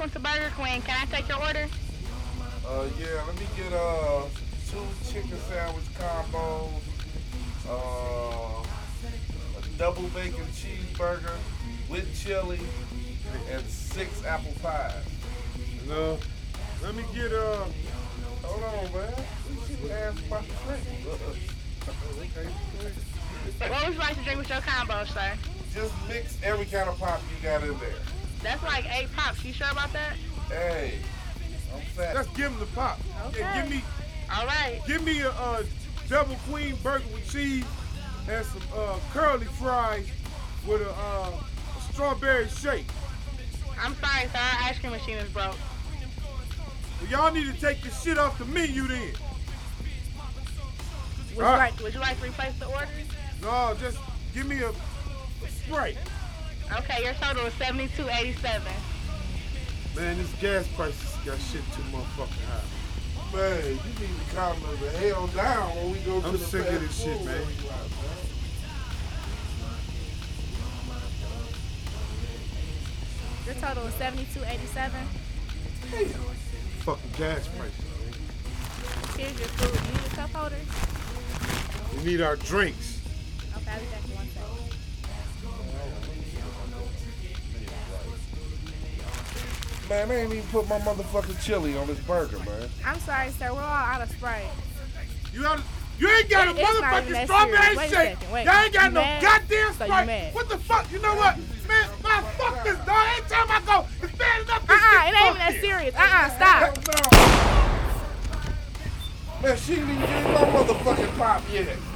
welcome to Burger Queen. Can I take your order? Yeah, let me get 2 chicken sandwich combos, a double bacon cheeseburger with chili, and 6 apple pies. And let me get Hold on, man. We should ask about the drink. What would you like to drink with your combo, sir? Just mix every kind of pop you got in there. That's like 8 pops. You sure about that? Hey, I'm fat. let's give him the pop. Okay. Yeah, All right. give me a double queen burger with cheese and some curly fries with a strawberry shake. I'm sorry, sir. Our ice cream machine is broke. Well, y'all need to take this shit off the menu then. Would you like to replace the order? No, just give me a Sprite. Okay, your total is $72.87. Man, this gas prices got shit too motherfucking high. Man, you need to calm the hell down when we go to I'm the sick of this fast shit, food man. restaurant, Your total is $72.87. Fucking gas prices. Here's your food. You need a cup holder? We need our drinks. Okay, I'll be back in 1 second. Man, they ain't even put my motherfucking chili on this burger, man. I'm sorry, sir. We're all out of Sprite. You ain't got a It's not even motherfucking that strawberry serious. Wait a shake. second, wait. Y'all ain't got You no mad? goddamn So you Sprite. mad? What the fuck? You know what? Man, fuck this, dog. Every time I go, it's bad enough. This It shit ain't even fuck that it. serious. Stop. Man, she didn't even get my motherfucking pop yet.